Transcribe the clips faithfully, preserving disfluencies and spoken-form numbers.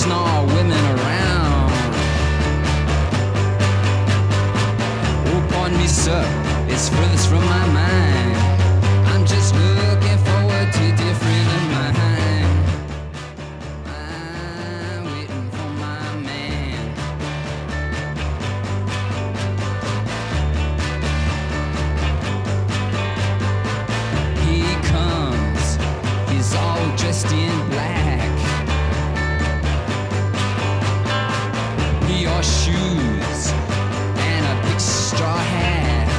snarl women around. Oh, pardon me, sir, it's furthest from my mind. I'm just looking forward to different of mine. I'm waiting for my man. He comes, he's all dressed in black. He wore shoes and a big straw hat.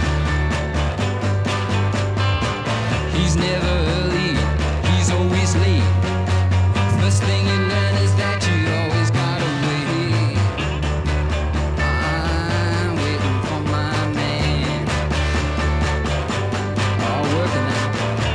He's never early, he's always late. First thing you learn is that you always gotta wait. I'm waiting for my man. Oh, working now.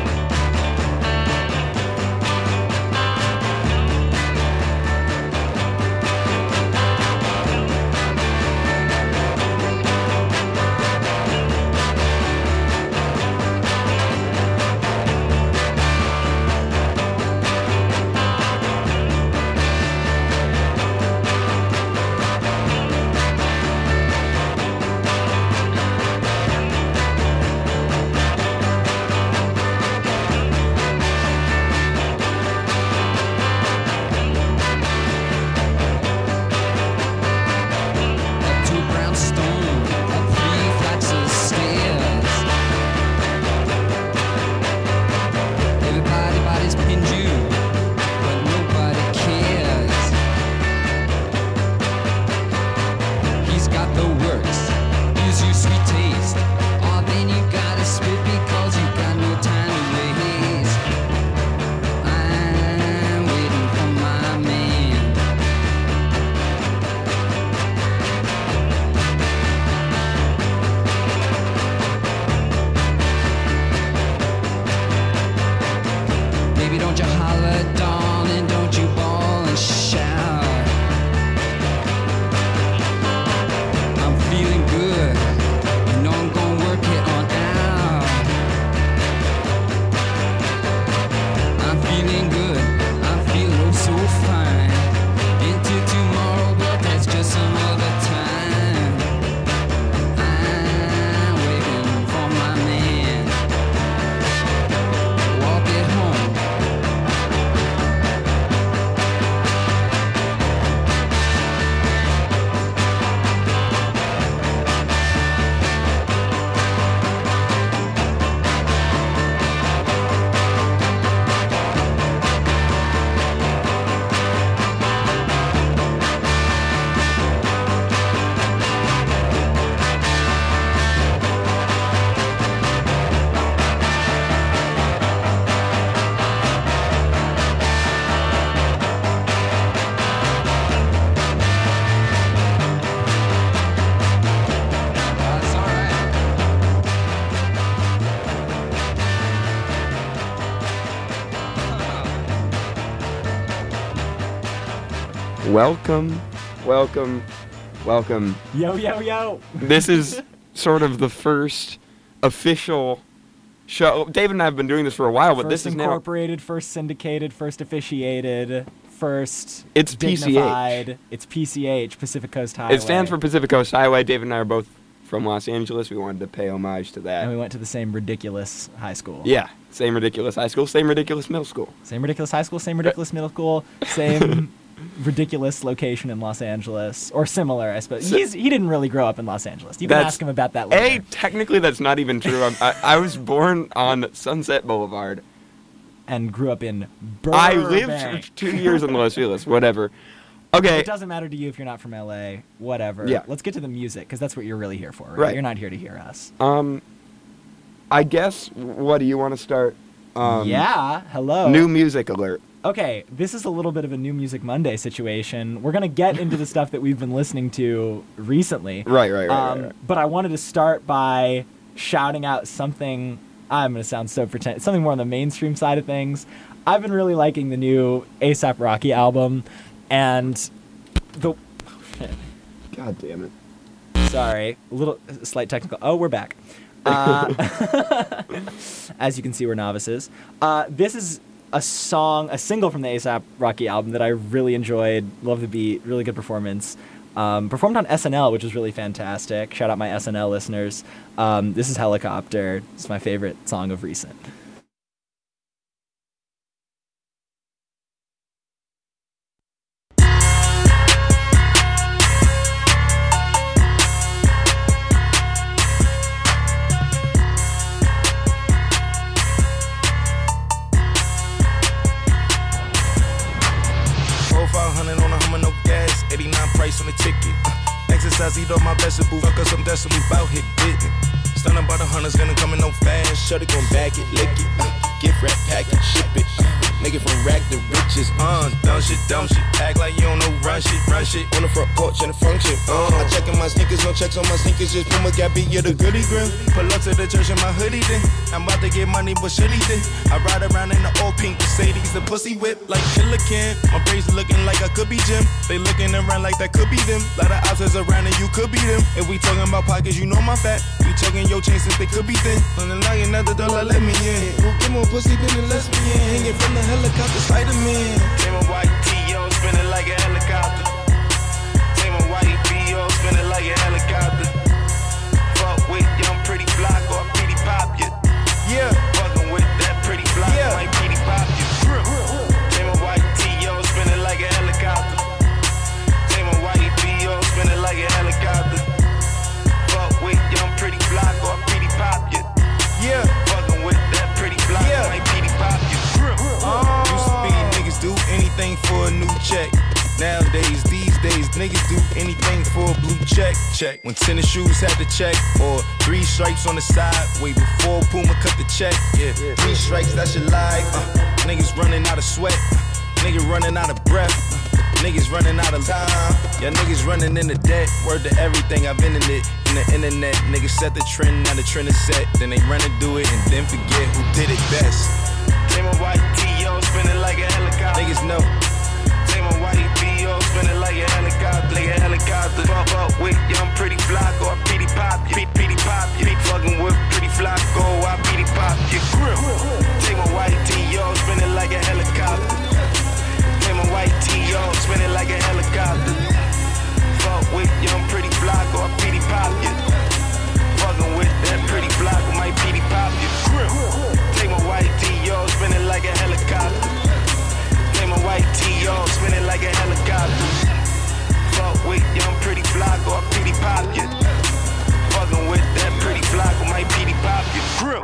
Up to a brownstone, up three flights of stairs. Everybody body's pinned you, but nobody cares. He's got the works, gives you sweet taste. Oh, then you gotta spit because you got no time to waste. I'm waiting for my man. Baby, don't you holler, darling, don't you bawl and shout. I'm feeling good, you know I'm gonna work it on out. I'm feeling good, I'm feeling oh so fine. Into tomorrow, but that's just some other time. I'm waiting for my man. Walk it home. That's all right. Welcome, welcome, welcome. Yo, yo, yo. This is sort of the first official show. David and I have been doing this for a while, but First this is now. incorporated, first syndicated, first officiated, first It's P C H. dignified. It's P C H, Pacific Coast Highway. It stands for Pacific Coast Highway. David and I are both from Los Angeles. We wanted to pay homage to that. And we went to the same ridiculous high school. Yeah, same ridiculous high school, same ridiculous middle school. Same ridiculous high school, same ridiculous middle school, same ridiculous location in Los Angeles. Or similar, I suppose. So- He's, he didn't really grow up in Los Angeles. You can That's- ask him about that A, later. technically that's not even true. I'm- I, I was born on Sunset Boulevard. And grew up in Burbank. I lived for two years in Los Feliz, whatever. Okay. It doesn't matter to you if you're not from L A. Whatever. Yeah. Let's get to the music, because that's what you're really here for, right? Right. You're not here to hear us. Um, I guess, what do you want to start? Um, yeah. Hello. New music alert. Okay, this is a little bit of a New Music Monday situation. We're going to get into the stuff that we've been listening to recently. Right, right, right, Um, right, right. But I wanted to start by shouting out something. I'm going to sound so pretend. Something more on the mainstream side of things. I've been really liking the new A$AP Rocky album, and the. God damn it. Sorry, a little a slight technical. Oh, we're back. Uh, as you can see, we're novices. Uh, this is a song, a single from the A$AP Rocky album that I really enjoyed. Love the beat, really good performance. Um, performed on S N L, which was really fantastic. Shout out my S N L listeners. Um, this is Helicopter. It's my favorite song of recent. On the ticket, uh, exercise, eat all my vegetables, fuck us some decibels, bout hit business. Stunning by the hunters, gonna come in no fast. Shut it, gon' bag it, lick it, uh, gift wrap package, ship it. Uh, make it from rack to riches, uh, dumb shit, dumb shit. Act like you don't know, run shit, run shit. On the front porch and the function, uh, I checking my sneakers, no checks on my sneakers, just Puma Gabby, you're the goodie grim. Pull up to the church in my hoodie then. I'm about to get money, but should he then? I ride around in the old pink Mercedes, the pussy whip like Killer Ken. My braids looking like I could be Jim. They looking around like that could be them. Lot of options around and you could be them. If we talking about pockets, you know my fat. We talking your chain since they could be thin. On the line, another dollar, let me in. Who get more pussy than the lesbian? Hanging from the helicopter, Spider-Man. Take my white T O, spinning like a helicopter. Take my white B O, spinning like a helicopter. Fuck with young pretty block or pretty pop you. Yeah. Fucking with that pretty block, yeah. Might pretty pop you. Take my white T O, spinning like a helicopter. Take my white B O, spinning like a helicopter. Fuck with young pretty block or pretty pop you. Yeah. Fucking with that pretty block, yeah. Might pretty pop you. Uh, used to be niggas do anything for a new check. Nowadays, these days, niggas do anything for a blue check. Check. When tennis shoes had to check, or three stripes on the side, way before Puma cut the check. Yeah, yeah. Three stripes, that's your life. Uh, niggas running out of sweat. Uh, niggas running out of breath. Uh, niggas running out of time. Y'all niggas running into debt. Word to everything, I've been in it. In the internet, niggas set the trend, now the trend is set. Then they run and do it, and then forget who did it best. Take my white T O, spinning like a helicopter. Niggas know. Take my white B O, spinning like a helicopter. Like a helicopter. Fuck up with young pretty block or pretty pop. Pretty, pretty pop. You fucking with pretty flock go. I pretty pop. You grip. Take my white T O, spinning like a helicopter. Take my white T O, spinning like a helicopter. Fuck with young pretty block or pretty pop. You fucking with that pretty block or my pretty pop. You grip. Take my white T O, spinning like a helicopter. Take my white T O, spinning like a helicopter. Fuck with young pretty block or pretty pop. You fucking with that pretty block or my pretty pop. You grip.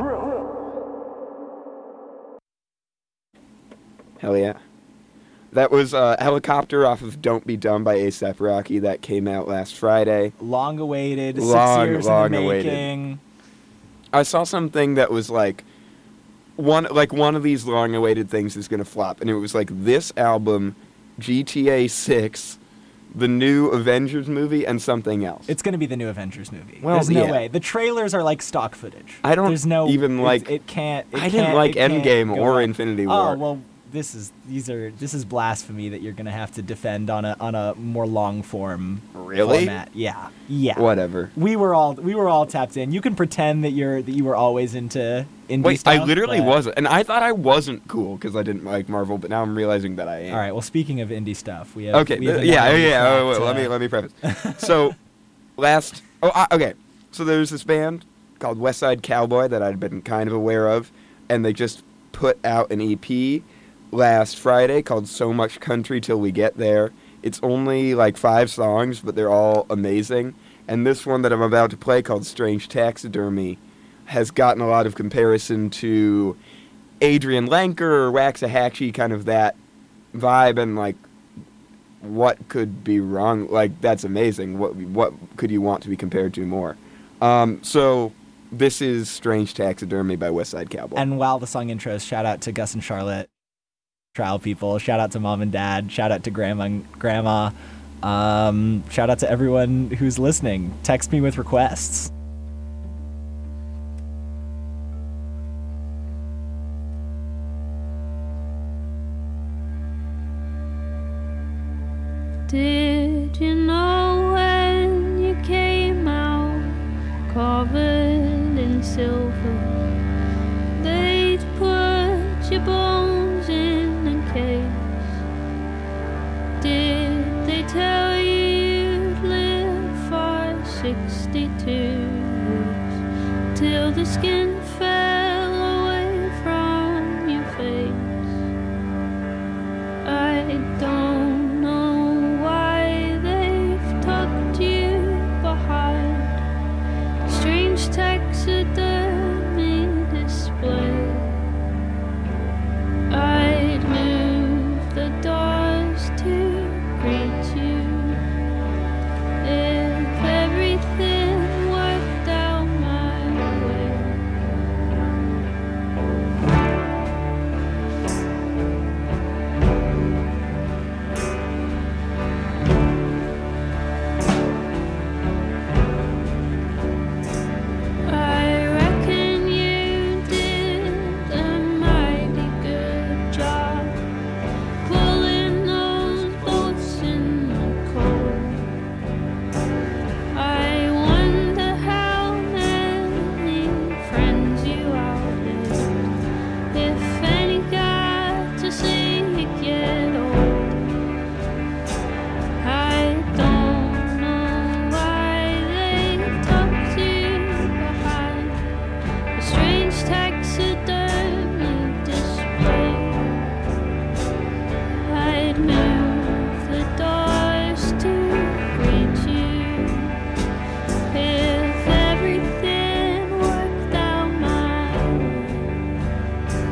Hell yeah. That was uh, Helicopter off of Don't Be Dumb by A$AP Rocky. That came out last Friday. Long awaited, Long, six years long in the awaited. making. I saw something that was like one like one of these long awaited things is gonna flop, and it was like this album, G T A six, the new Avengers movie, and something else. It's going to be the new Avengers movie. Well, There's no yeah. way. The trailers are like stock footage. I don't There's no, even it, like. It can't. It I didn't can't, like it can't Endgame go or on. Infinity War. Oh well, this is these are this is blasphemy that you're going to have to defend on a on a more long form Really? format. Yeah, yeah. Whatever. We were all we were all tapped in. You can pretend that you're that you were always into indie Wait, stuff. I literally but- wasn't, and I thought I wasn't cool because I didn't like Marvel, but now I'm realizing that I am. All right. Well, speaking of indie stuff, we have Okay. We have th- yeah. another Yeah. fact, Oh, wait, let uh, me let me preface. So, last. Oh, I, okay. So there's this band called West Side Cowboy that I'd been kind of aware of, and they just put out an E P last Friday called So Much Country Till We Get There. It's only like five songs, but they're all amazing. And this one that I'm about to play called Strange Taxidermy has gotten a lot of comparison to Adrian Lenker or Waxahachie, kind of that vibe, and like, what could be wrong? Like, that's amazing. What what could you want to be compared to more? Um, so this is Strange Taxidermy by West Side Cowboy. And while the song intros, shout out to Gus and Charlotte, trial people. Shout out to mom and dad. Shout out to grandma and grandma. Um, shout out to everyone who's listening. Text me with requests. Did you know when you came out covered in silver, they'd put your bones in tell you you'd live for sixty-two till the skin fell away from your face. I don't know why they've tucked you behind strange taxidermy display. I'd move the doors to greet you if everything worked out my way. I reckon you did a mighty good job pulling those boats in the cold. I wonder how many friends you outlived, if any got to see you get old. I don't know why they tucked you behind a strange taxidermy display. I'd move the doors to greet you if everything worked out my way.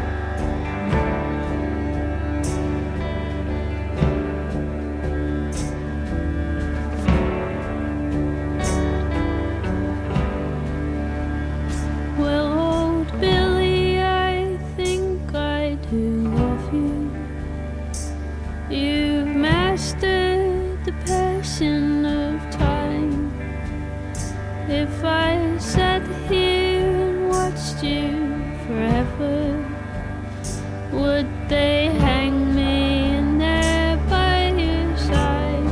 Well, old Billy, I think I do love you. You've mastered the passion of time. If I sat here and watched you forever, would they hang me in there by your side?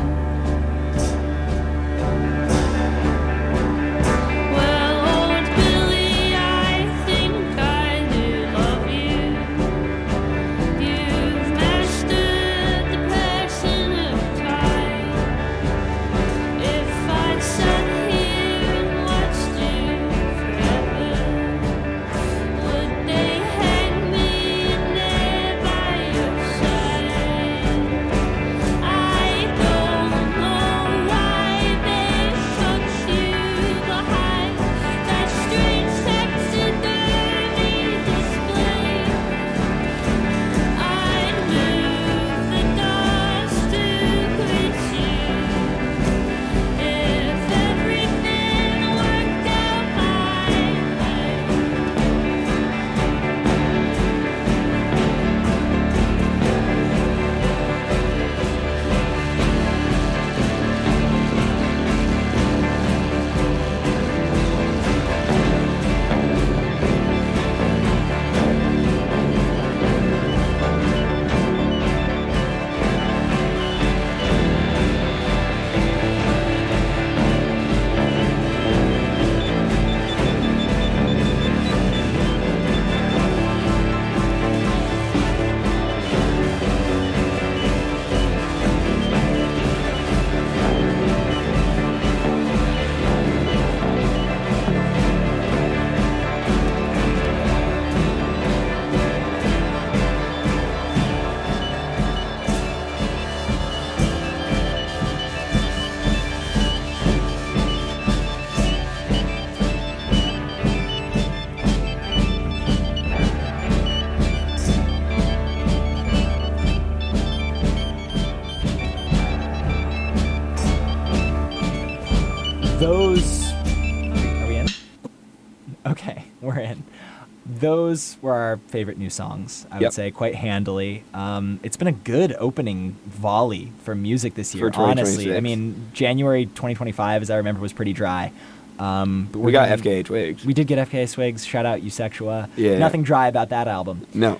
Well, old Billy, I think I do love you. You've mastered the passion of time. If I sat here and watched you forever, would they hang me in there by your side? I don't know why they tucked you behind that strange taxidermy display. I'd move the doors to greet you if everything worked out my way. Those. Are we in? Okay, we're in. Those were our favorite new songs, I would Yep. say, quite handily. Um, it's been a good opening volley for music this year, For honestly. I 2026. mean, January twenty twenty-five, as I remember, was pretty dry. Um, but We we're got getting- F K H Wigs. We did get F K A Swigs. Shout out Eusexua. Yeah. Nothing dry about that album. No.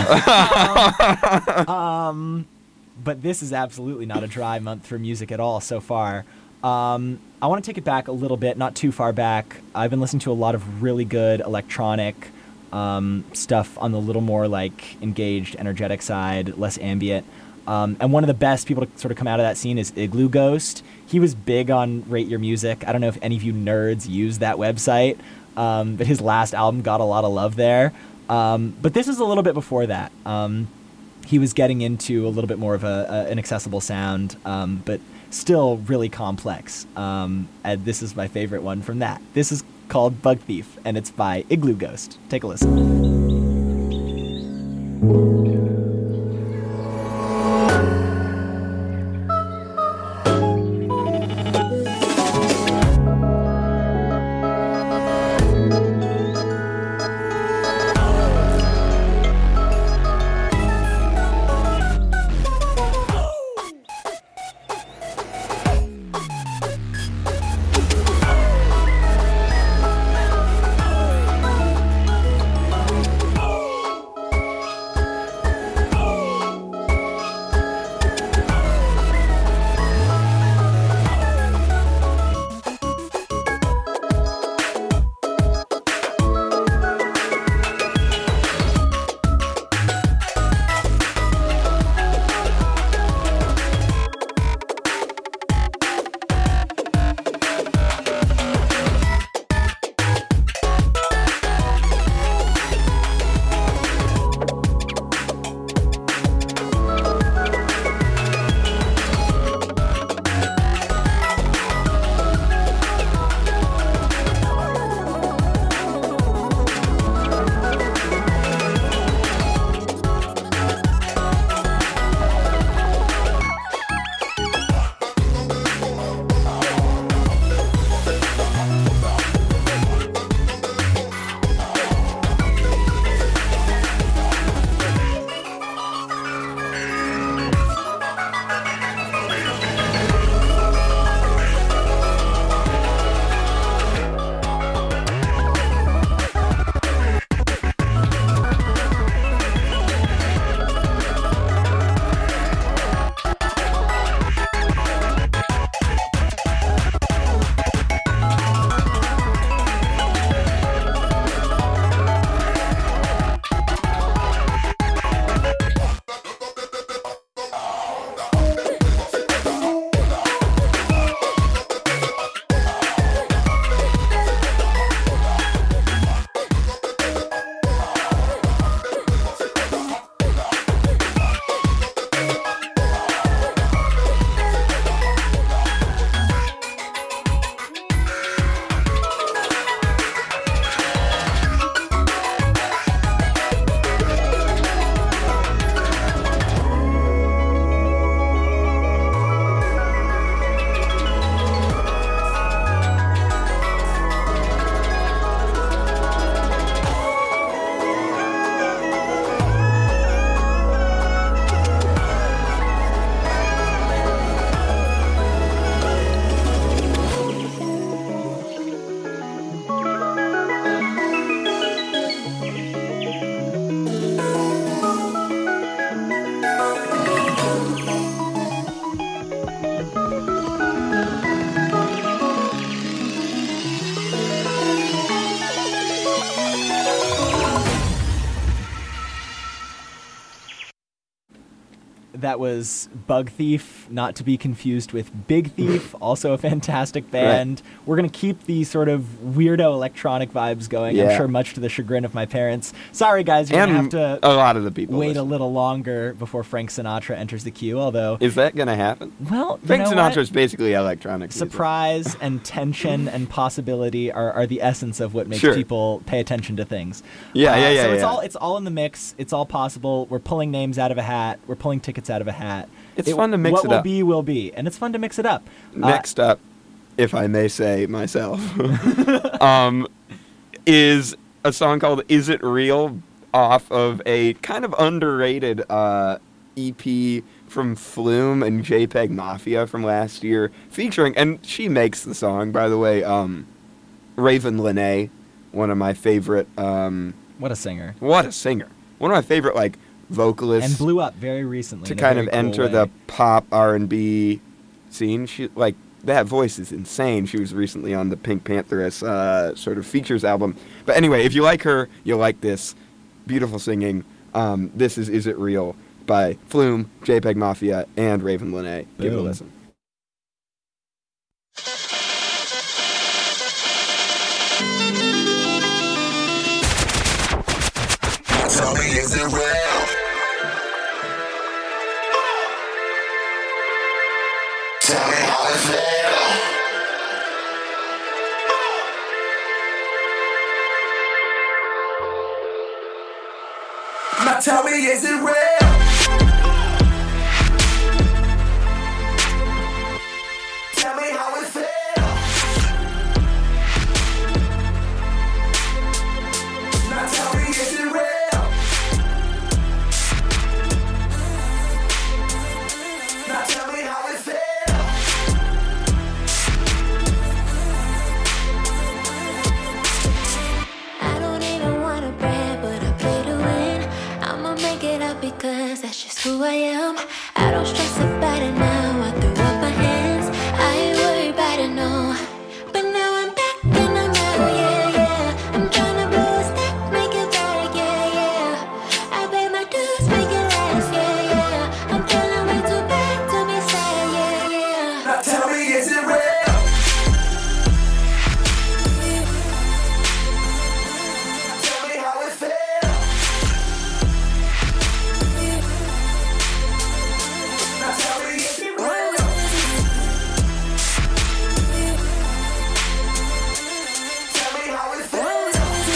But this is absolutely not a dry month for music at all so far. Um, I want to take it back a little bit, not too far back. I've been listening to a lot of really good electronic um, stuff on the little more like engaged, energetic side, less ambient. Um, and one of the best people to sort of come out of that scene is Igloo Ghost. He was big on Rate Your Music. I don't know if any of you nerds use that website, um, but his last album got a lot of love there. Um, but this is a little bit before that. Um, he was getting into a little bit more of a, a an accessible sound, um, but still really complex. Um, and this is my favorite one from that. This is called Bug Thief, and it's by Igloo Ghost. Take a listen. That was Bug Thief, not to be confused with Big Thief, also a fantastic band. Right. We're going to keep the sort of weirdo electronic vibes going, yeah. I'm sure much to the chagrin of my parents. Sorry, guys, you're going to have to a lot of the people wait listen. a little longer before Frank Sinatra enters the queue, although... Is that going to happen? Well, Frank you know Sinatra what? is basically electronic music. Surprise and tension and possibility are, are the essence of what makes sure. people pay attention to things. Yeah, uh, yeah, yeah. So it's yeah. all it's all in the mix. It's all possible. We're pulling names out of a hat. We're pulling tickets out of a hat. It's it, fun to mix what it will up. be, will be. And it's fun to mix it up. Next uh, up, if I may say myself, um, is a song called Is It Real, off of a kind of underrated uh, E P from Flume and JPEG Mafia from last year, featuring, and she makes the song, by the way, um, Raven Lenae, one of my favorite... Um, what a singer. What a singer. One of my favorite, like, vocalists. And blew up very recently. To in a kind very of cool enter way. the pop R and B scene. She, like, that voice is insane. She was recently on the Pink Pantheress uh, sort of features album. But anyway, if you like her, you'll like this. Beautiful singing. Um, this is Is It Real by Flume, JPEG Mafia, and Raven Lene. Give it a Boom. listen. Tell me, is it real? Tell me how it feel. Now tell me, is it real? Tell me how it feel. Now tell me, is it real? Now tell me how it feel. I don't even wanna brag, but I play to win. I'ma make it up because that's just who I am. I don't stress about it now. I threw up my hands. I ain't worried about it, no. But now I'm back and I'm out, yeah, yeah. I'm tryna blow a stack, make it better, yeah, yeah. I pay my dues, make it last, yeah, yeah. I'm feeling way too bad to be sad, yeah, yeah. Now tell me, is it real? Tell me how it feel. Now tell me, is it real? Tell me how it feels.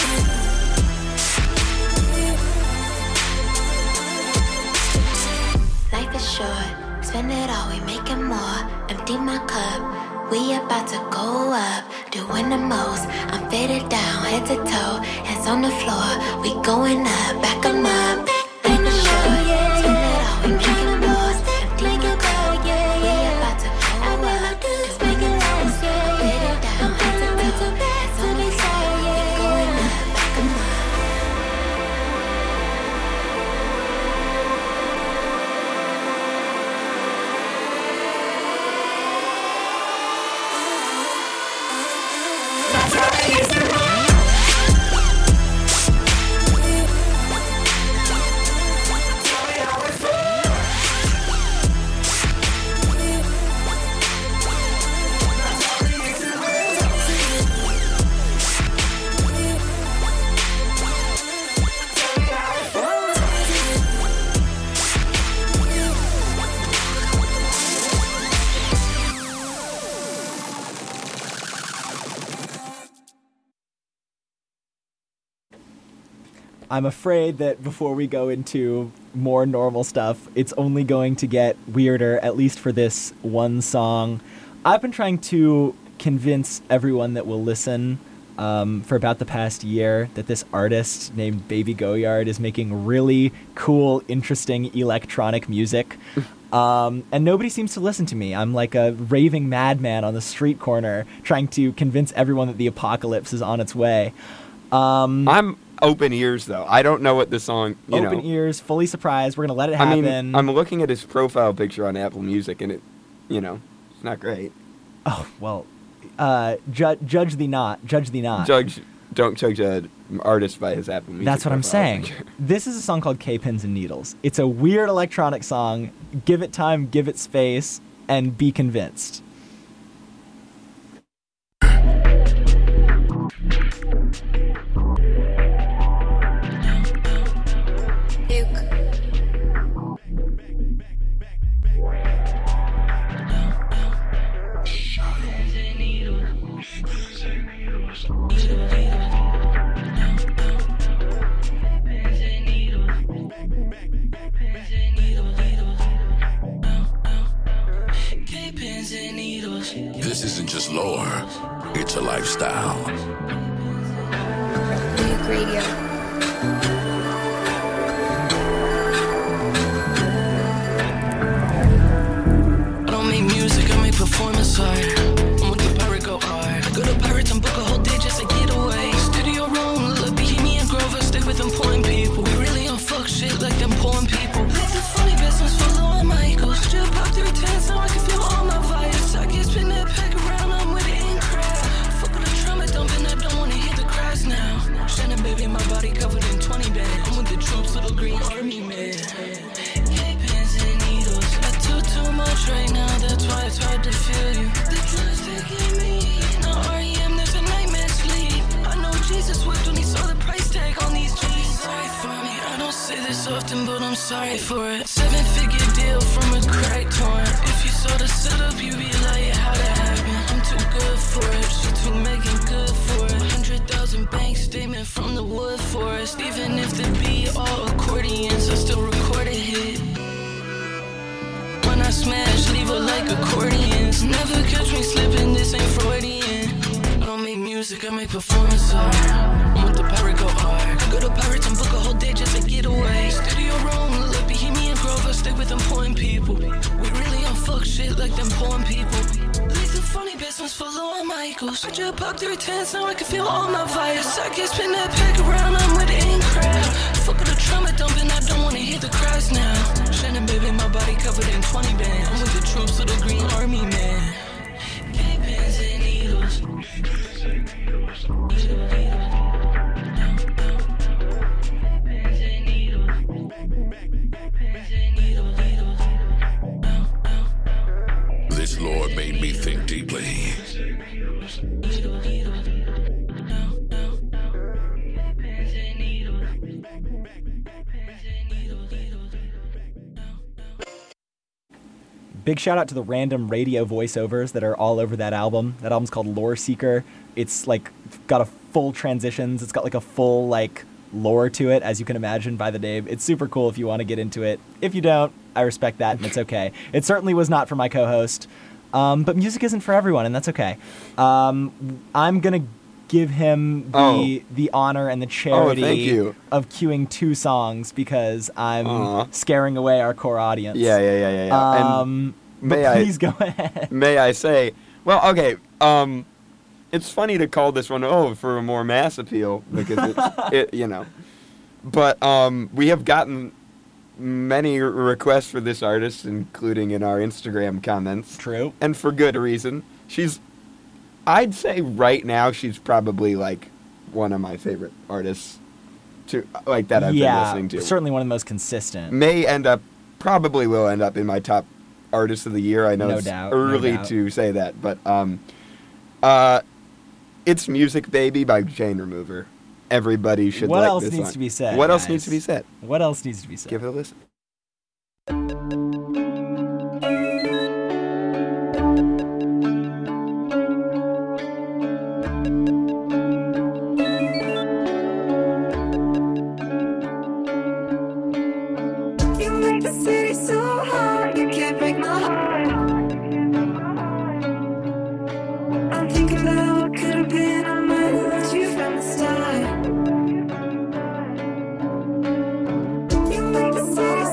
Life is short, spend it all, we making more. Empty my cup, we about to go up. Doing the most, I'm fitted down, head to toe, hands on the floor. We going up, back 'em up. Life is short, spend it all, we making more. Empty my cup, we about to go up. Doing the most, I'm fitted down, head to toe, hands on the floor. We going up, back 'em up. I'm afraid that before we go into more normal stuff, it's only going to get weirder, at least for this one song. I've been trying to convince everyone that will listen um, for about the past year that this artist named Baby Goyard is making really cool, interesting electronic music. Um, and nobody seems to listen to me. I'm like a raving madman on the street corner trying to convince everyone that the apocalypse is on its way. Um, I'm open ears, though. I don't know what the song, you open know. ears, fully surprised. We're going to let it I happen. mean, I'm looking at his profile picture on Apple Music, and it, you know, it's not great. Oh, well, uh, ju- judge thee not. Judge thee not. Judge, don't judge an artist by his Apple Music. That's what I'm profile saying. picture. This is a song called K Pins and Needles. It's a weird electronic song. Give it time, give it space, and be convinced. This isn't just lore, it's a lifestyle. Duke Radio. I don't make music, I make performance art. I'm with the pirate go hard. Go to Pirates and book a whole day just to get away. Studio room, look Bohemian Grove, I stay with them pulling people. We really don't fuck shit like them pulling people. Live the funny business, follow all my equals. Strip pop three tens, now I can feel all my vibes. I can spin that pack around, I'm with it in crowd. Fuck with the trauma dumping, I don't wanna hear the cries now. Shannon baby, my body covered in twenty bands. I'm with the troops, little green army man. Hey, acting, but I'm sorry for it. Seven figure deal from a crack torrent. If you saw the setup, you'd be like, how'd that happen? I'm too good for it. She too making good for it. Hundred thousand bank statement from the wood forest. Even if the beat all accordions, I still record a hit. When I smash, leave it like accordions. Never catch me slipping, this ain't Freudian. I don't make music, I make performance art. I'm with the pirate, go hard. Go to Pirates and book a whole day just to get away. Studio room, look like Bohemian Grove. I stay with important people. We really on fuck shit like them poem people. Leave the funny business for Lord Michaels. I just popped three tens, now I can feel all my vitals. I can spin that pack around, I'm with the in crowd. Fuck with the trauma dumping, I don't wanna hear the cries now. Shannon, baby, my body covered in twenty bands. I'm with the troops of the Green Army, man. Pins and needles. This Lord made me think deeply. Big shout out to the random radio voiceovers that are all over that album. That album's called Lore Seeker. It's like got a full transitions. It's got like a full like lore to it, as you can imagine by the name. It's super cool if you want to get into it. If you don't, I respect that, and it's okay. It certainly was not for my co-host, um, but music isn't for everyone, and that's okay. Um, I'm gonna give him the Oh. the honor and the charity Oh, thank you. of queuing two songs because I'm Aw. scaring away our core audience. Yeah, yeah, yeah, yeah, yeah. And Um, may but I- please go ahead. may I say, well, okay, um, it's funny to call this one, oh, for a more mass appeal, because it's, it, you know. But um, we have gotten many requests for this artist, including in our Instagram comments. True. And for good reason. She's, I'd say right now, she's probably, like, one of my favorite artists, to like, that I've yeah, been listening to. certainly one of the most consistent. May end up, probably will end up in my top artist of the year. I know No it's doubt, no early doubt. to say that, but um, uh, it's Music Baby by Chain Remover. Everybody should What like else this needs song. to be said, What else guys? needs to be said? What else needs to be said? Give it a listen. You make the city so hot, you can't break my heart. I'm thinking about what could have been. I might have loved you from the start. You make the city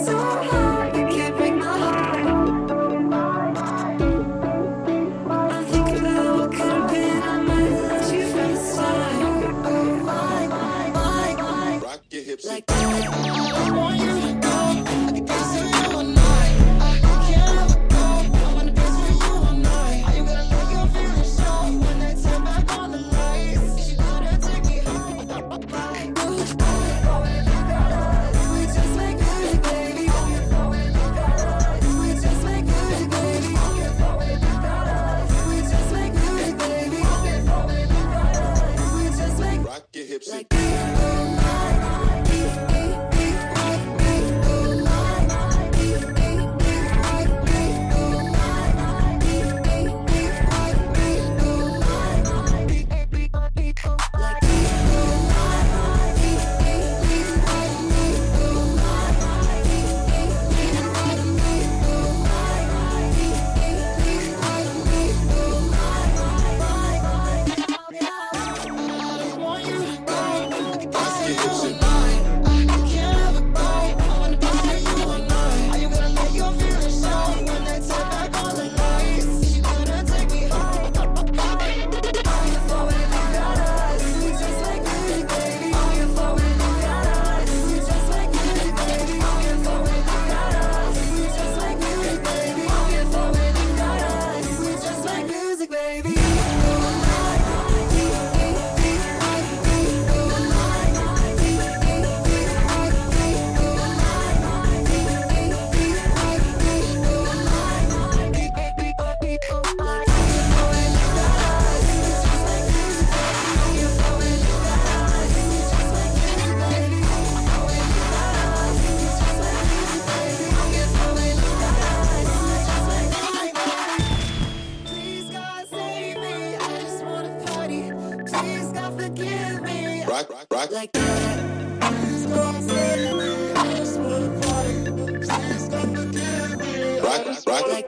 Rock, rock.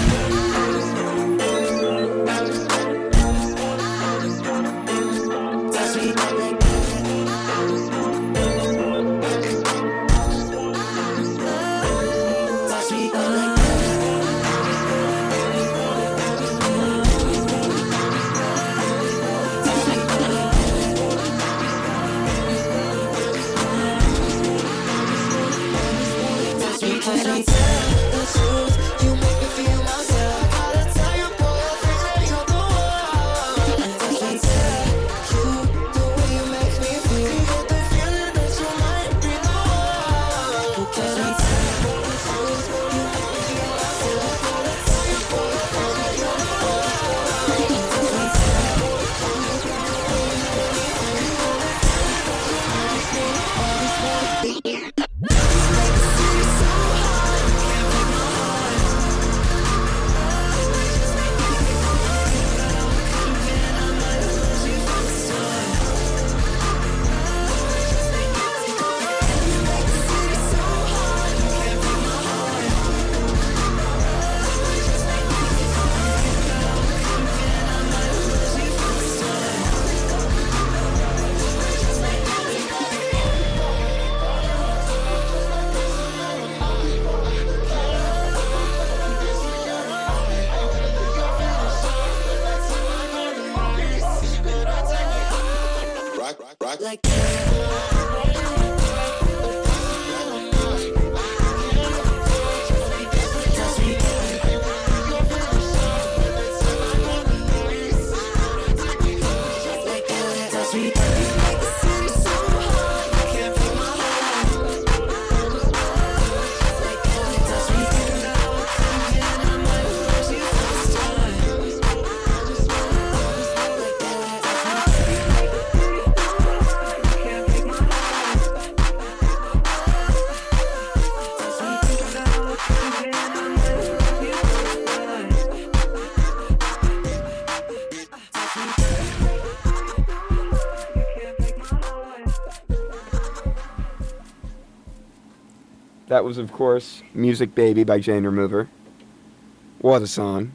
That was, of course, Music Baby by Jane Remover. What a song.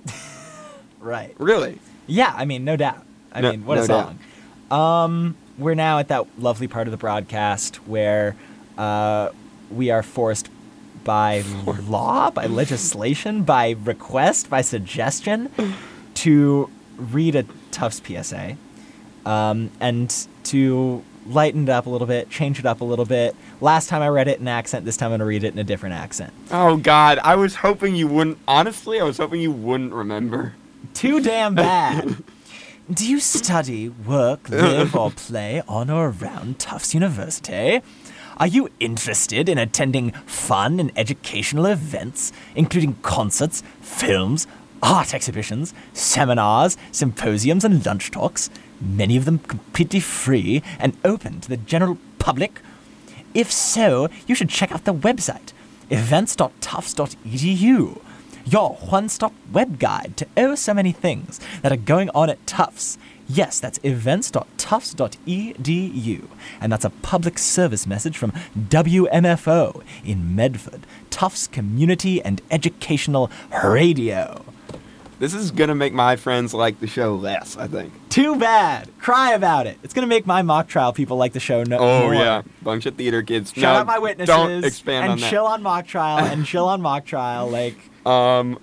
Right. Really? Yeah, I mean, no doubt. I No- mean, what no a doubt. song. Um, we're now at that lovely part of the broadcast where uh, we are forced by law, by legislation, by request, by suggestion to read a Tufts P S A um, and to lighten it up a little bit, change it up a little bit. Last time I read it in accent, this time I'm going to read it in a different accent. Oh, God. I was hoping you wouldn't... Honestly, I was hoping you wouldn't remember. Too damn bad. Do you study, work, live, or play on or around Tufts University? Are you interested in attending fun and educational events, including concerts, films, art exhibitions, seminars, symposiums, and lunch talks? Many of them completely free and open to the general public? If so, you should check out the website, events dot tufts dot e d u. Your one-stop web guide to oh so many things that are going on at Tufts. Yes, that's events dot tufts dot e d u. And that's a public service message from W M F O in Medford, Tufts Community and Educational Radio. This is going to make my friends like the show less, I think. Too bad. Cry about it. It's going to make my mock trial people like the show no Oh, more. yeah. Bunch of theater kids. Shout No, out my witnesses. Don't expand and on that. chill on mock trial and chill on mock trial. Like, Um,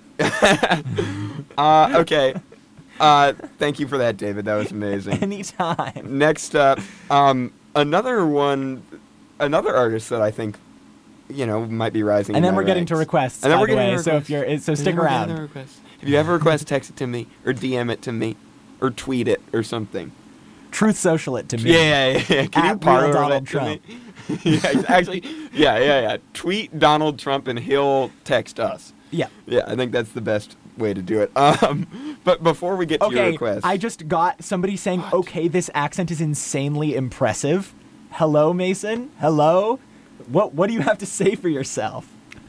uh, okay. Uh, thank you for that, David. That was amazing. anytime. Next up, um, another one, another artist that I think, you know, might be rising. And in then my we're getting to ranks. requests, And then by we're the getting way. to So if requests. you're, it- so And stick then we're getting around. to requests. If you have a request, text it to me or D M it to me or tweet it or something. Truth Social it to me. Yeah, yeah, yeah. yeah. Can you At par real over Donald that to Trump. me? yeah, actually, yeah, yeah, yeah. Tweet Donald Trump and he'll text us. Yeah. Yeah, I think that's the best way to do it. Um, but before we get to your Okay, request, I just got somebody saying, okay, this accent is insanely impressive. Hello, Mason? Hello? What What do you have to say for yourself?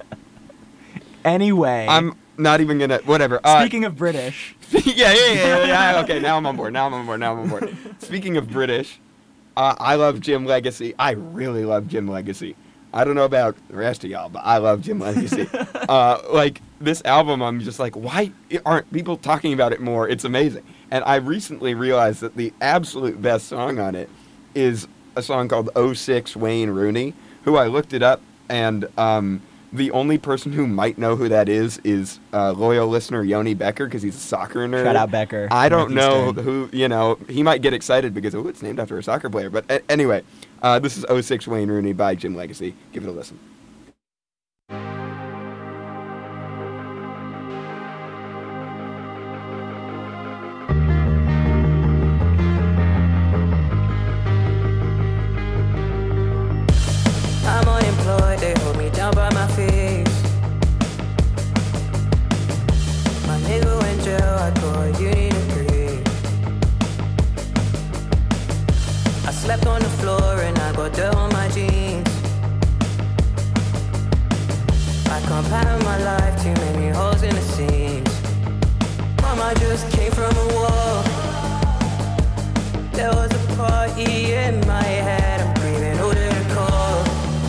Anyway. I'm not even gonna. Whatever. Uh, Speaking of British. yeah, yeah, yeah, yeah, yeah. Okay, now I'm on board. Now I'm on board. Now I'm on board. Speaking of British, Uh, I love Jim Legacy. I really love Jim Legacy. I don't know about the rest of y'all, but I love Jim Legacy. uh, like, this album, I'm just like, why aren't people talking about it more? It's amazing. And I recently realized that the absolute best song on it is a song called oh six Wayne Rooney, who I looked it up, and um, the only person who might know who that is is uh, loyal listener Yoni Becker, because he's a soccer nerd. Shout out Becker. I don't know Northeastern. who, you know, he might get excited because, oh, it's named after a soccer player. But a- anyway, uh, this is oh six Wayne Rooney by Jim Legacy. Give it a listen. I'm unemployed, they hold me down by my feet. My nigga went jail, I call you need a degree. I slept on the floor and I got dirt on my jeans. I can't pattern my life, too many holes in the seams. Mama just came from a war. There was a party in my head, I'm breathing out of the cold.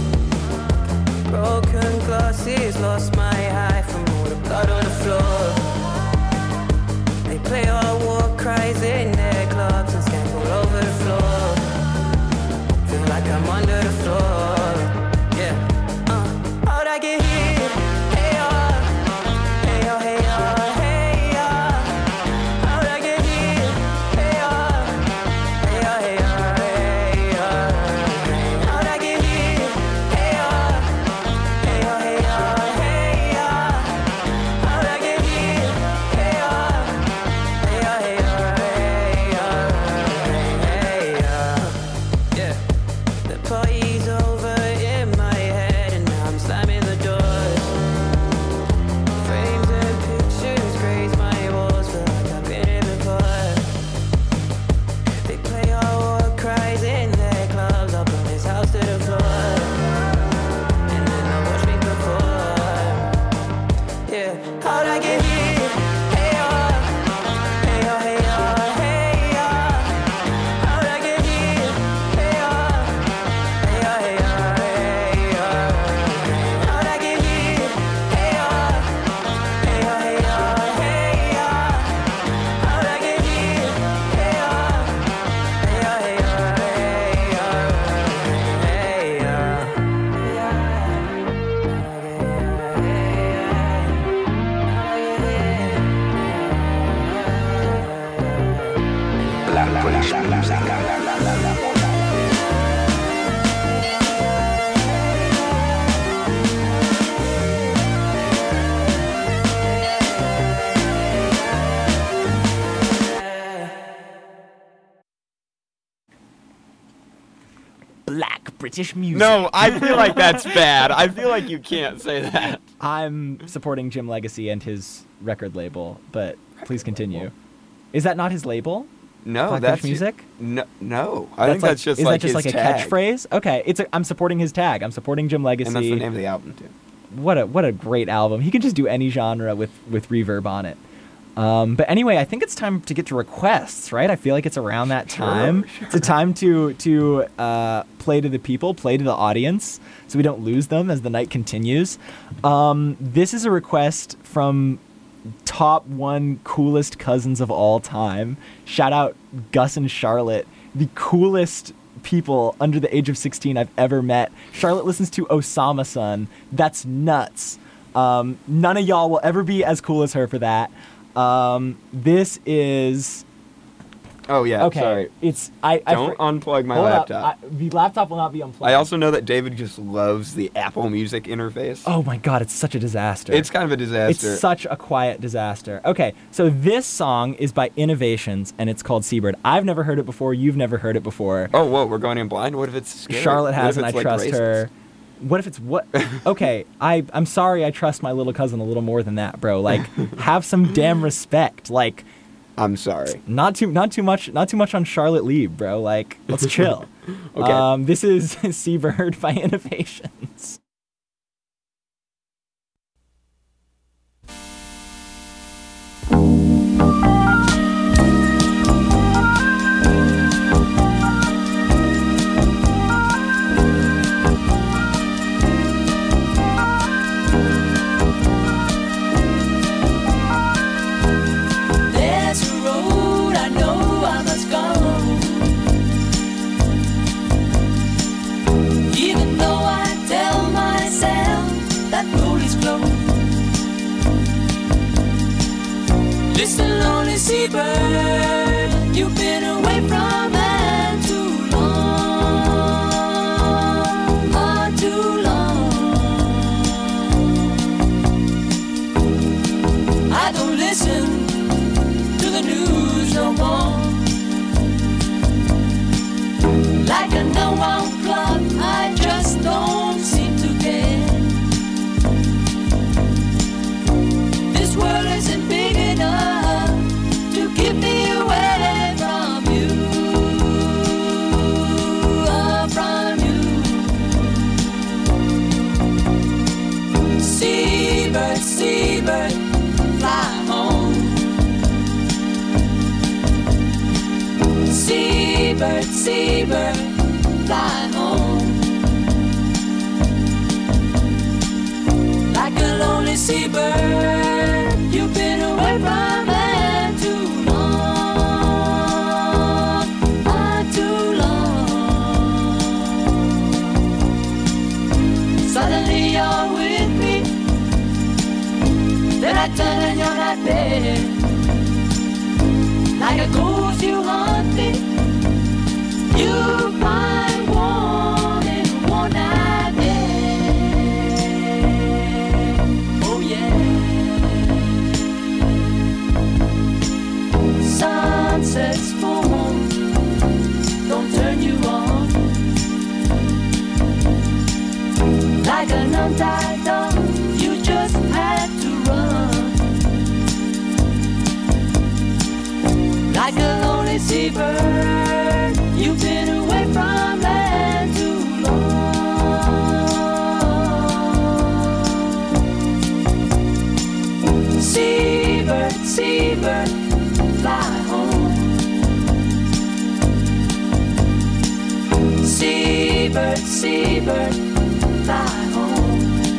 Broken glasses, lost my eye from all the blood on the floor. They play our war cries in their clubs and skank all over the floor. Feel like I'm under the floor. Yeah. Uh, how'd I get here? Hey, uh, hey, uh, hey, uh, hey, uh. How'd I get here? Hey, uh, hey, uh, hey, uh, hey, uh. How'd I get here? Hey, uh. Hey, uh, hey, uh, hey, uh. How'd I get here? Hey, uh. Hey, uh, hey, uh, hey, uh. Hey, uh. Yeah. The party's over in my head and now I'm slamming the doors. Frames and pictures graze my walls, feel like I've been here before. They play our war cries in their clubs, I'll burn this house to the floor. And then they'll watch me perform. Yeah, how'd I get here? Hey, uh, hey, uh, hey, uh, hey, uh. How'd I get here? Hey, uh, hey, uh, hey, uh, hey, uh. How'd I get here? Hey, uh, hey, uh, hey, uh, hey, uh. How'd I get here? Hey, uh, hey, uh, hey, uh, hey, uh, hey, uh. Black British music. No, I feel like that's bad. I feel like you can't say that. I'm supporting Jim Legacy and his record label, but please continue. Is that not his label? No, Black that's British music. No, no. I think like, that's just is like that just his like a tag. catchphrase? Okay, it's a, I'm supporting his tag. I'm supporting Jim Legacy. And that's the name of the album too. What a what a great album. He can just do any genre with with reverb on it. Um, but anyway, I think it's time to get to requests, right? I feel like it's around that time. Sure, It's a time to to uh, play to the people, play to the audience, so we don't lose them as the night continues. Um, this is a request from top one coolest cousins of all time. Shout out Gus and Charlotte, the coolest people under the age of sixteen I've ever met. Charlotte listens to Osama Son. That's nuts. Um, none of y'all will ever be as cool as her for that. Um, this is Oh yeah. okay. Sorry. It's I. I Don't fr- unplug my hold up. laptop. I, the laptop will not be unplugged. I also know that David just loves the Apple Music interface. Oh my god, it's such a disaster. It's kind of a disaster. It's such a quiet disaster. Okay, so this song is by Innovations, and it's called Seabird. I've never heard it before. You've never heard it before. Oh, whoa, we're going in blind? What if it's scary? Charlotte What has, if and I it's, like, trust racist? her. What if it's what? Okay, I I'm sorry. I trust my little cousin a little more than that, bro. Like, have some damn respect. Like, I'm sorry. not too not too much not too much on Charlotte Lieb, bro. Like, let's chill. Okay. Um, this is Seabird by Innovations. Mister Lonely Seabird, you've been away from land too long, oh, too long. I don't listen to the news no more. Like a no-one clock, I just don't seem to care. This world isn't big enough to keep me away from you, oh, from you. Seabird, seabird, fly home. Seabird, seabird, fly home. Like a lonely seabird, you've been away from land too long, oh, too long. Suddenly you're with me, then I turn and you're not there. Like a ghost you haunt me, you find warm in one night there. Oh yeah. Sunsets form, don't turn you on. Like an untied dog, you just had to run. Like a lonely seabird, you've been away from land too long. Seabird, seabird, fly home. Seabird, seabird, fly home.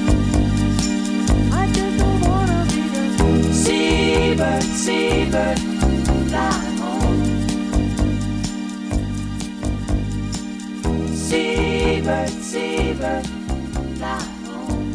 I just don't wanna be the seabird, seabird, fly home. Seabird, seabird, fly home.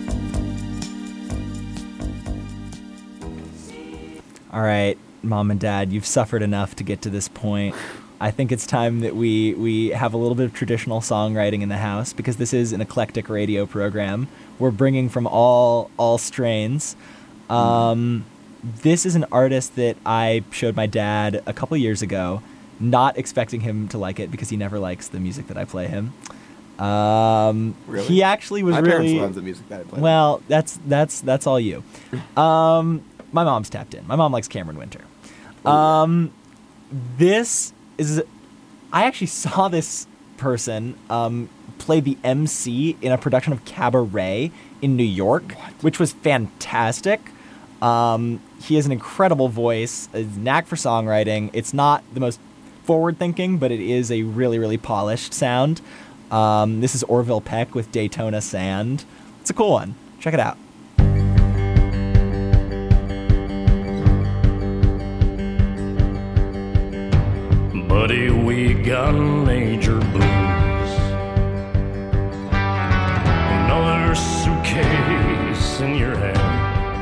All right, Mom and Dad, you've suffered enough to get to this point. I think it's time that we, we have a little bit of traditional songwriting in the house, because this is an eclectic radio program. We're bringing from all all strains. Um, this is an artist that I showed my dad a couple years ago, not expecting him to like it because he never likes the music that I play him. Um, Really? He actually was My really parents love the music that I play. well. That's that's that's all you. Um, my mom's tapped in. My mom likes Cameron Winter. Um, this is. I actually saw this person um, play the M C in a production of Cabaret in New York, which was fantastic. Um, he has an incredible voice, a knack for songwriting. It's not the most forward-thinking, but it is a really, really polished sound. Um, this is Orville Peck with Daytona Sand. It's a cool one. Check it out. Buddy, we got major blues. Another suitcase in your hand.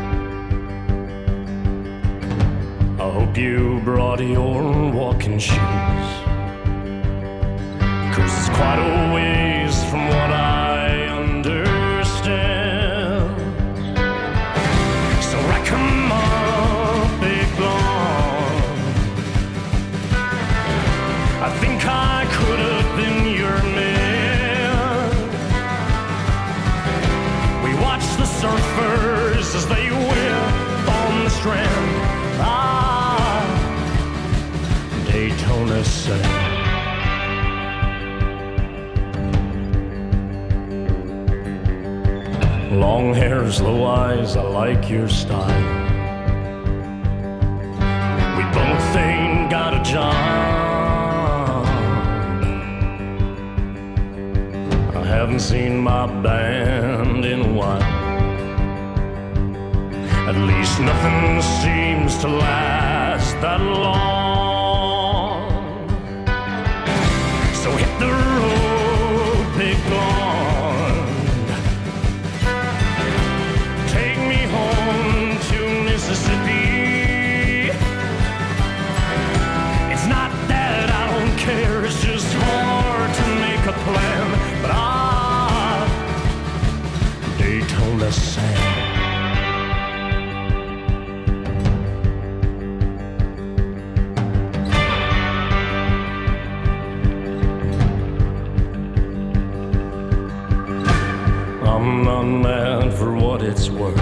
I hope you brought your walking shoes, 'cause it's quite a ways from what I understand. So rack 'em up, big blonde. I think I could have been your man. We watched the surfers as they whip on the strand. Ah, Daytona Sand. Long hair, slow eyes, I like your style. We both ain't got a job. I haven't seen my band in a while. At least nothing seems to last that long. So hit the road, big blonde. Take me home to Mississippi. what it's worth.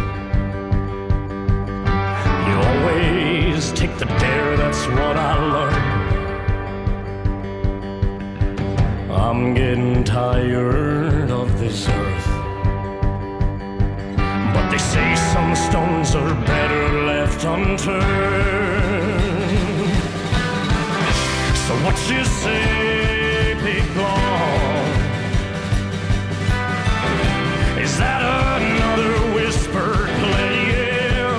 You always take the dare, that's what I learned. I'm getting tired of this earth, but they say some stones are better left unturned. So what you say, Big Long? Is that another whisper playing?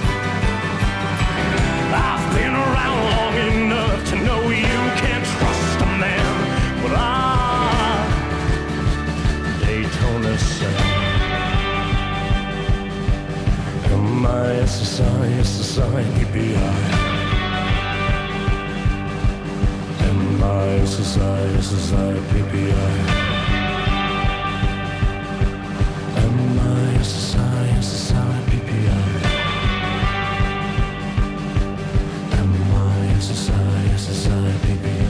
I've been around long enough to know you can't trust a man, but I Daytona Sam. M I S S I S S I P P I. M I S S I S S I P P I. M I S S I S S I P P I. M I S S I S S I P P I.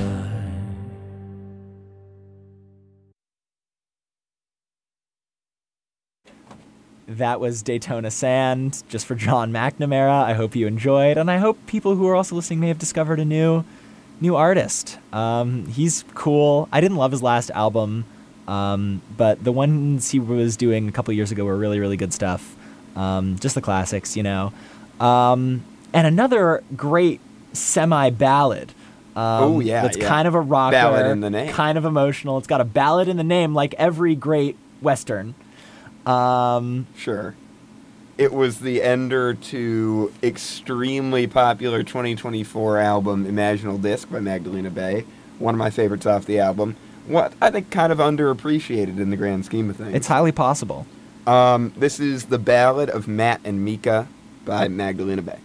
That was Daytona Sand, just for John McNamara. I hope you enjoyed, and I hope people who are also listening may have discovered a new new artist. Um, he's cool. I didn't love his last album, um, but the ones he was doing a couple years ago were really, really good stuff. Um, just the classics, you know. Um, and another great semi-ballad. Um, Oh, yeah, That's yeah. kind of a rocker. Ballad in the name. Kind of emotional. It's got a ballad in the name, like every great Western. Um, Sure. It was the ender to extremely popular twenty twenty-four album Imaginal Disc by Magdalena Bay. One of my favorites off the album. What I think kind of underappreciated in the grand scheme of things. it's highly possible. Um, this is The Ballad of Matt and Mika by Magdalena Bay.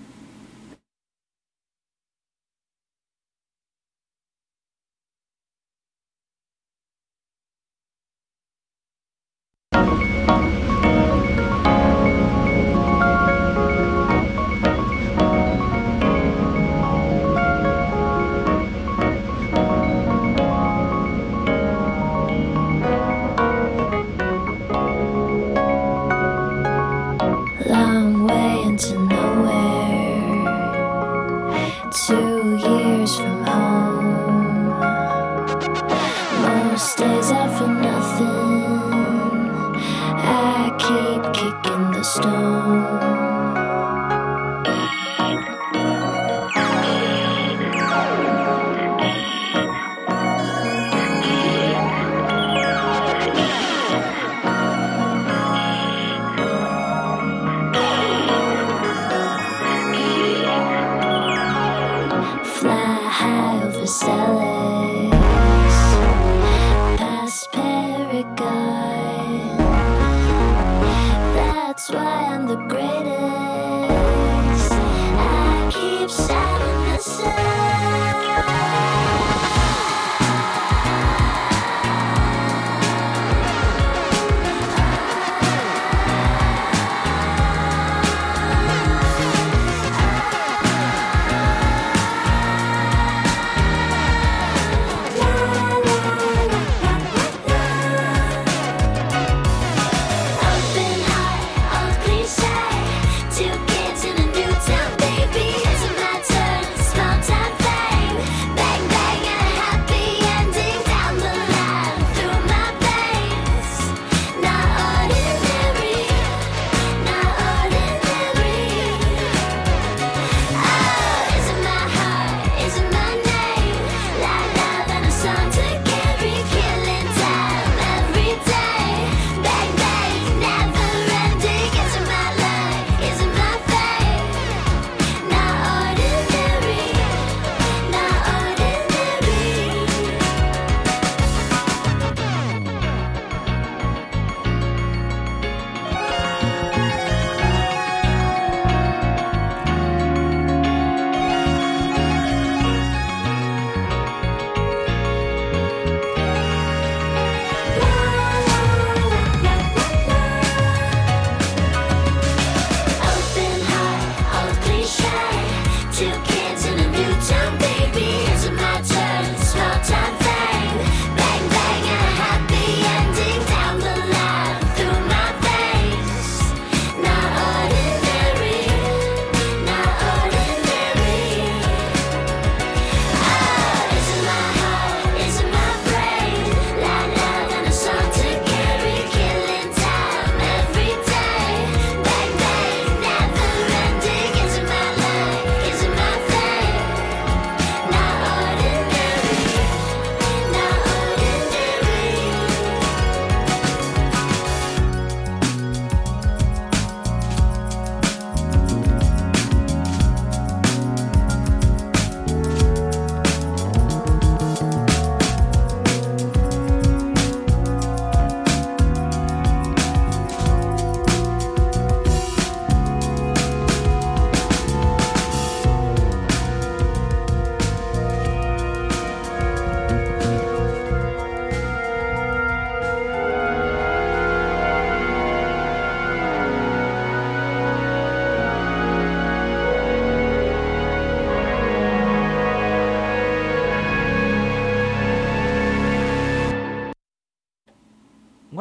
Long way into nowhere.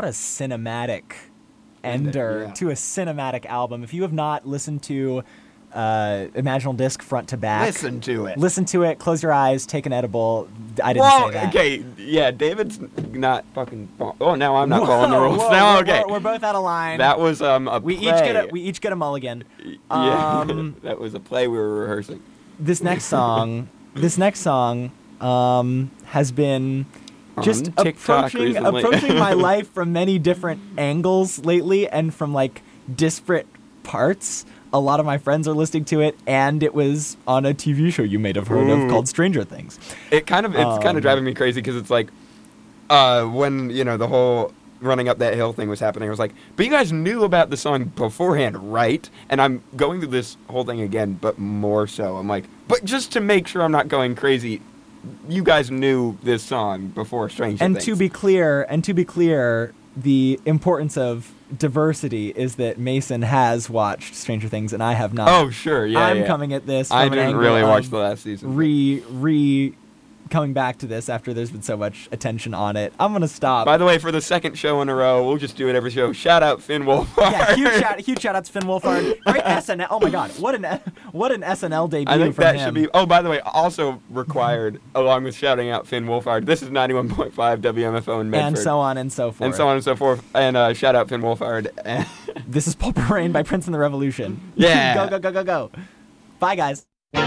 what a cinematic ender Yeah. to a cinematic album. If you have not listened to uh, Imaginal Disc front to back, Listen to it. Listen to it. Close your eyes. Take an edible. I didn't Whoa, say that. okay, yeah, David's not fucking. Oh, now I'm not following the Whoa, rules. whoa, now, we're, okay. We're, we're both out of line. That was um a we play. each get a we each get a mulligan. Yeah, Um, that was a play we were rehearsing. this next song, this next song, um, has been just On TikTok approaching recently. approaching my life from many different angles lately, and from like disparate parts. A lot of my friends are listening to it, and it was on a T V show you may have heard Ooh. of called Stranger Things. It kind of it's kind Um, of driving me crazy because it's like, uh, when you know the whole running up that hill thing was happening, I was like, but you guys knew about the song beforehand, right? And I'm going through this whole thing again, but more so. I'm like, but just to make sure I'm not going crazy, you guys knew this song before Stranger And Things. to be clear, and to be clear, the importance of diversity is that Mason has watched Stranger Things and I have not. Oh, sure, yeah, I'm yeah. coming at this. From I an didn't angle really watch of the last season. Re re coming back to this after there's been so much attention on it. I'm gonna stop. By the way, for the second show in a row, we'll just do it every show. Shout out Finn Wolfhard. Yeah, huge shout, huge shout out to Finn Wolfhard. Great S N L. Oh my God, what an what an S N L debut I think from that him. should be. Oh, by the way, also required, along with shouting out Finn Wolfhard. This is ninety-one point five W M F O in Medford. And so on and so forth. And so on and so forth. And uh, shout out Finn Wolfhard. This is Pulp Rain by Prince and the Revolution. Yeah. go go go go go. Bye guys.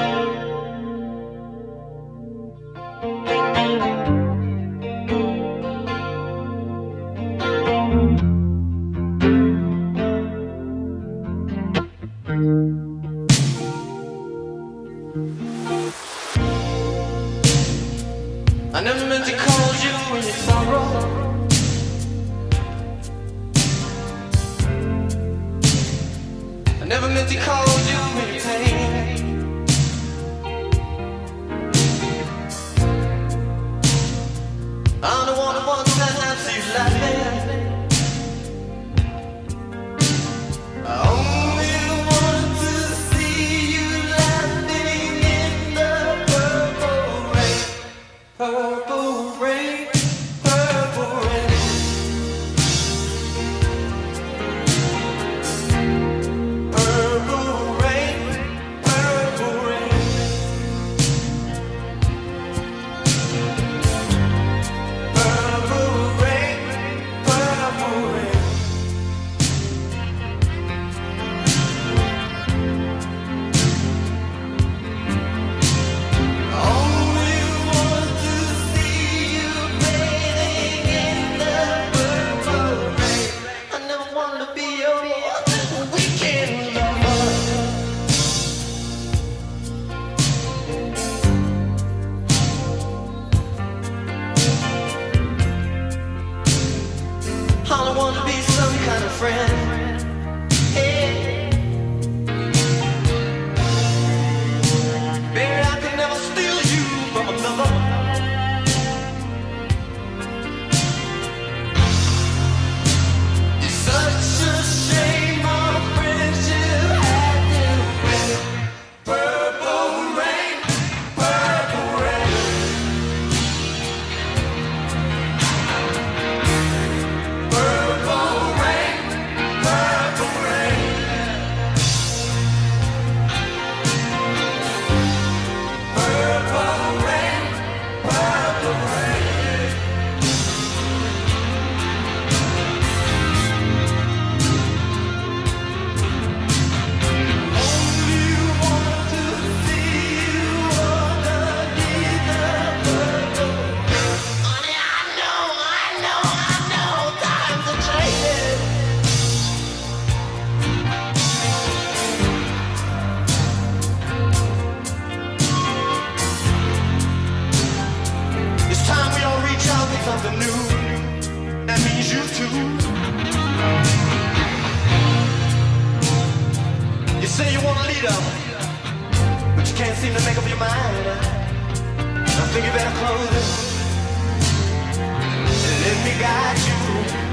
I never meant to call you in your sorrow. I never meant to call you in your pain. I'm the one who wants to see you laughing. I only want to see you laughing in the purple rain. Purple rain, purple rain. Purple rain, purple rain. Purple rain, purple rain. Only want to see you bathing in the purple rain. I never wanted to be your weekend lover. I don't want to be some kind of friend. Hey. Baby, I could never steal you from another. It's such a shame our friendship had to end. Purple rain, purple rain. Purple rain, purple rain. Purple rain, purple rain. Only want to see you underneath the purple rain. Honey, I know, I know, I know, times are changing. It's time we all reach out for something new. That means you too. You say you want a leader, but you can't seem to make up your mind. I think you better close it and let me guide you.